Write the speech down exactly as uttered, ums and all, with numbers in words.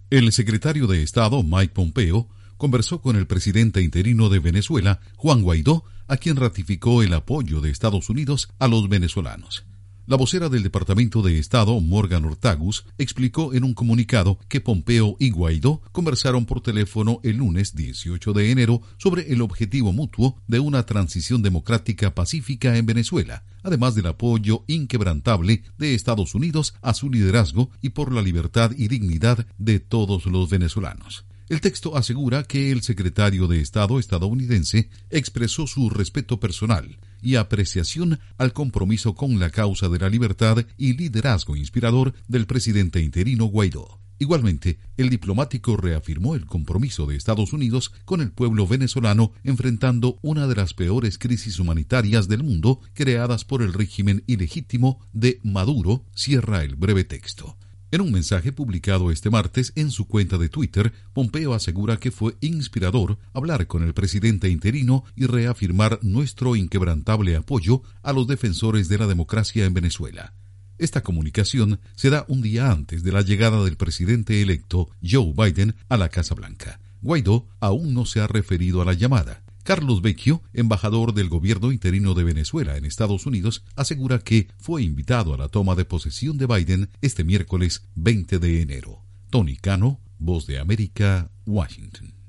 El secretario de Estado, Mike Pompeo, conversó con el presidente interino de Venezuela, Juan Guaidó, a quien ratificó el apoyo de Estados Unidos a los venezolanos. La vocera del Departamento de Estado, Morgan Ortagus, explicó en un comunicado que Pompeo y Guaidó conversaron por teléfono el lunes dieciocho de enero sobre el objetivo mutuo de una transición democrática pacífica en Venezuela, además del apoyo inquebrantable de Estados Unidos a su liderazgo y por la libertad y dignidad de todos los venezolanos. El texto asegura que el secretario de Estado estadounidense expresó su respeto personal y apreciación al compromiso con la causa de la libertad y liderazgo inspirador del presidente interino Guaidó. Igualmente, el diplomático reafirmó el compromiso de Estados Unidos con el pueblo venezolano enfrentando una de las peores crisis humanitarias del mundo creadas por el régimen ilegítimo de Maduro, cierra el breve texto. En un mensaje publicado este martes en su cuenta de Twitter, Pompeo asegura que fue inspirador hablar con el presidente interino y reafirmar nuestro inquebrantable apoyo a los defensores de la democracia en Venezuela. Esta comunicación se da un día antes de la llegada del presidente electo Joe Biden a la Casa Blanca. Guaidó aún no se ha referido a la llamada. Carlos Vecchio, embajador del gobierno interino de Venezuela en Estados Unidos, asegura que fue invitado a la toma de posesión de Biden este miércoles veinte de enero. Tony Cano, Voz de América, Washington.